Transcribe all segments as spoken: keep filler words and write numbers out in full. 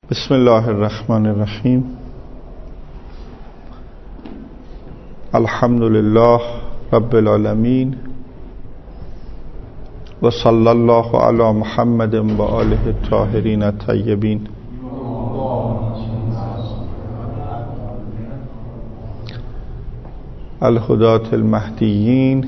بسم الله الرحمن الرحیم. الحمد لله رب العالمین و صلی الله علی محمد و آله الطاهرین الطیبین. الهداة المهدیین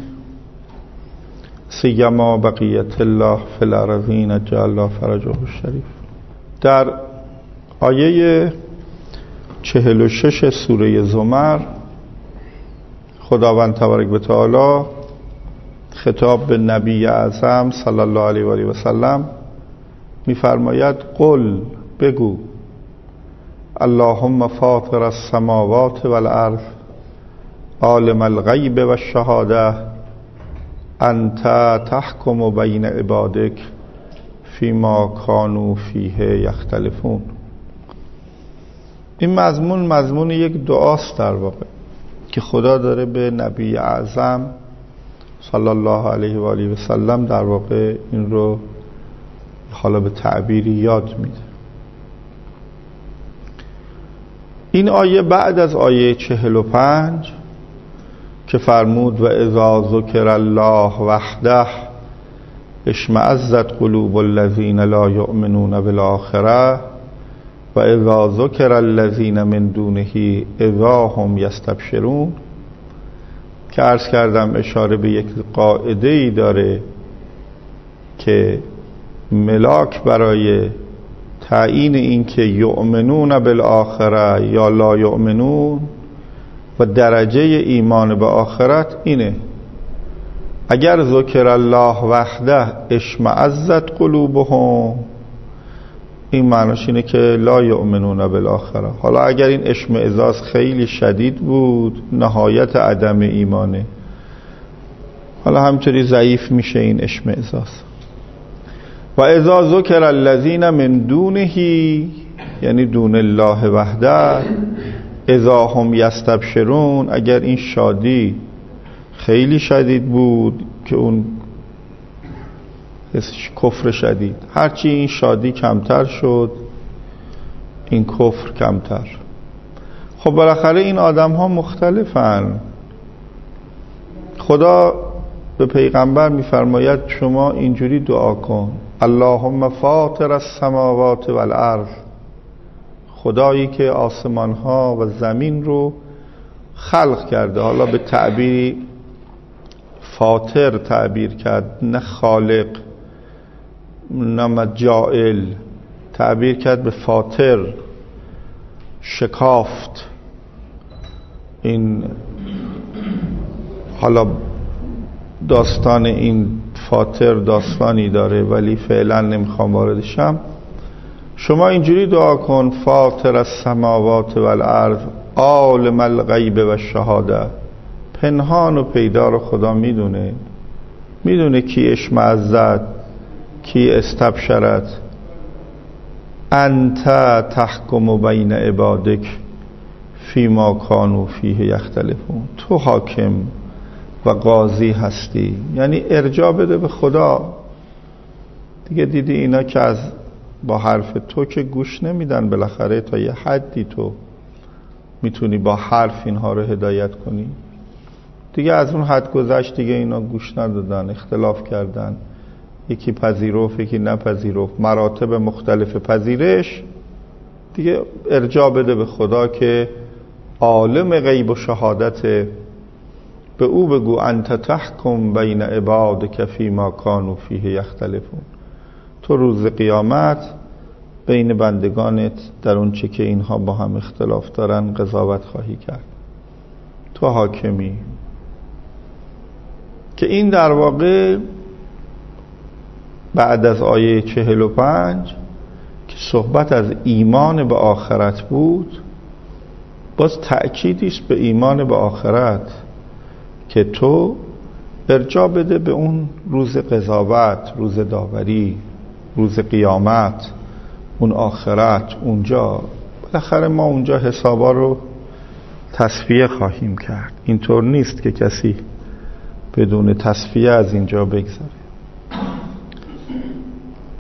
سیما بقیت الله فی الارضین جعل الله فرجه الشریف. در آیه چهل و شش سوره زمر خداوند تبارک و تعالی خطاب به نبی اعظم صلی الله علیه و آله و سلم می‌فرماید قل بگو اللهم فاطر السماوات والارض عالم الغیب و الشهاده انت تحکم بین عبادک فیما کانوا فیه یختلفون. این مضمون مضمون یک دعاست در واقع که خدا داره به نبی اعظم صلی الله علیه و آله و سلم در واقع این رو حالا به تعبیری یاد میده. این آیه بعد از آیه چهل و پنج که فرمود و اذا ذکر الله وحده اشمئزت قلوب الذین لا یؤمنون بالآخرة و اذا ذکر الذین من دونه اذا هم یستبشرون، که عرض کردم اشاره به یک قاعده ای داره که ملاک برای تعیین این که یؤمنون بالآخرة یا لا یؤمنون و درجه ایمان به آخرت اینه: اگر ذکر الله وحده اشمئزت قلوبهم، این معناش اینه که لا یؤمنون بالآخرة. حالا اگر این اشمئزاز خیلی شدید بود نهایت عدم ایمانه، حالا همچنین ضعیف میشه این اشمئزاز. و اذا ذکر الذین من دونه، یعنی دون الله وحده، اذا هم یستبشرون، اگر این شادی خیلی شدید بود که اون کفر شدید، هرچی این شادی کمتر شد این کفر کمتر. خب بالاخره این آدم ها مختلفن. خدا به پیغمبر میفرماید شما اینجوری دعا کن: اللهم فاطر السماوات والارض، خدایی که آسمان ها و زمین رو خلق کرده. حالا به تعبیری فاطر تعبیر کرد، نه خالق نه جائل، تعبیر کرد به فاطر، شکافت. این حالا داستان این فاطر داستانی داره ولی فعلا نمیخوام واردشم. شما اینجوری دعا کن: فاطر السماوات والارض عالم الغیب و الشهاده، پنهان و پیدا رو خدا میدونه، میدونه کی اشمئزت کی استبشرت. انت تحکم بین عبادک فیما کانوا فیه یختلفون، تو حاکم و قاضی هستی، یعنی ارجاع بده به خدا دیگه. دیدی اینا که از با حرف تو که گوش نمیدن، بالاخره تا یه حدی تو میتونی با حرف اینها رو هدایت کنی دیگه. از اون حد گذشت دیگه اینا گوش ندادن، اختلاف کردن، یکی پذیرفت یکی نپذیرفت، مراتب مختلف پذیرش. دیگه ارجاع بده به خدا که عالم غیب و شهادت، به او بگو انت تحکم بین عبادک فیما کانوا فیه یختلفون، تو روز قیامت بین بندگانت در اون چه که اینها با هم اختلاف دارن قضاوت خواهی کرد، تو حاکمی. که این در واقع بعد از آیه چهل و پنج که صحبت از ایمان به آخرت بود، باز تأکیدی است به ایمان به آخرت که تو ارجاع بده به اون روز قضاوت، روز داوری، روز قیامت، اون آخرت. اونجا بالاخره ما اونجا حسابا رو تصفیه خواهیم کرد. اینطور نیست که کسی بدون تصفیه از اینجا بگذره.